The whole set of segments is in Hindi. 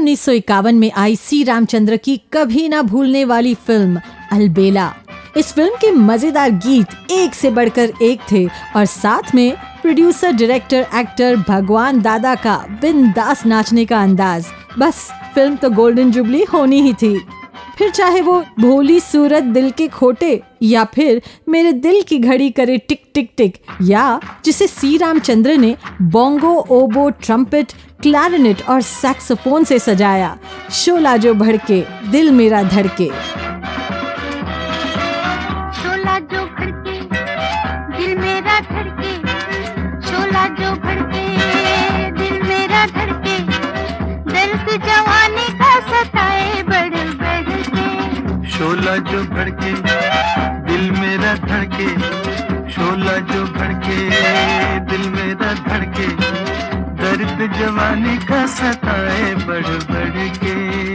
1951 में आई सी रामचंद्र की कभी ना भूलने वाली फिल्म अलबेला। इस फिल्म के मजेदार गीत एक से बढ़कर एक थे और साथ में प्रोड्यूसर, डायरेक्टर, एक्टर भगवान दादा का बिंदास नाचने का अंदाज। बस फिल्म तो गोल्डन जुबली होनी ही थी। फिर चाहे वो भोली सूरत दिल के खोटे या फिर मेरे दिल की घड़ी करे टिक टिक टिक, या जिसे सी रामचंद्र ने बोंगो, ओबो, ट्रम्पेट, क्लैरिनेट और सैक्सोफोन से सजाया। शोला जो भड़के दिल मेरा धड़के। शोला जो भड़के दिल मेरा धड़के, शोला जो भड़के दिल मेरा धड़के, दर्द जवानी का सताए बढ़ बढ़ के। शोला जो भड़के दिल मेरा धड़के, शोला जो भड़के दिल मेरा धड़के, दर्द जवानी का सताए बढ़ बढ़ के।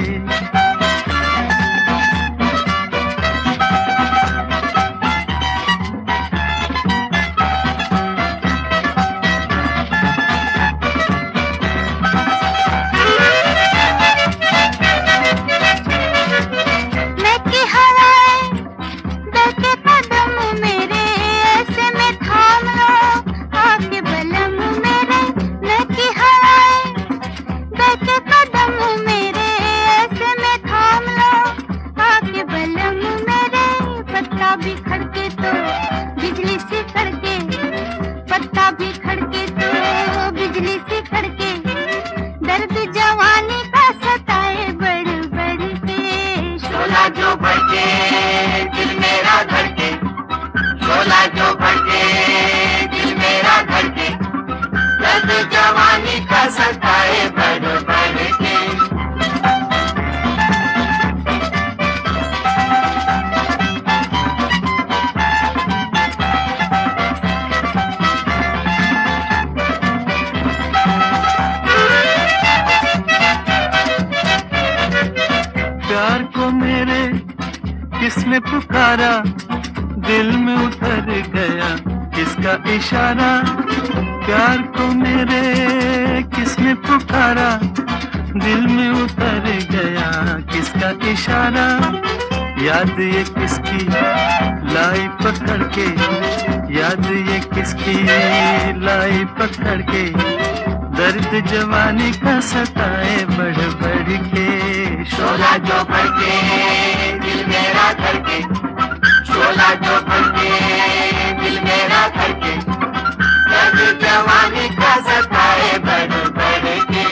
किसने पुकारा दिल में उतर गया किसका इशारा, प्यार को मेरे किसने पुकारा दिल में उतर गया किसका इशारा। याद ये किसकी लाई पकड़ के, याद ये किसकी लाई पकड़ के, दर्द जवानी का सताए बढ़ बढ़ के। शोला जो भड़के दिल मेरा धड़के, शोला जो भड़के दिल मेरा धड़के, दर्द जवानी का सताए बढ़ बढ़ के।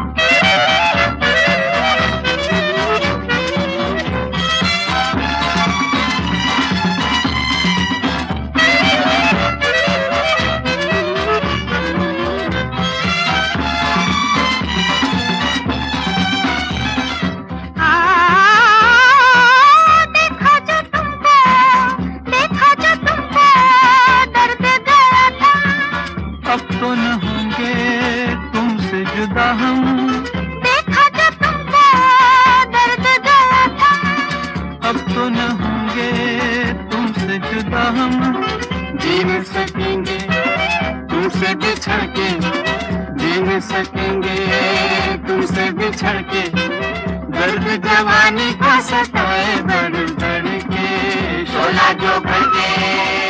तुमसे बिछड़ के दर्द जवानी का सताए बढ़ बढ़ के। शोला जो भड़के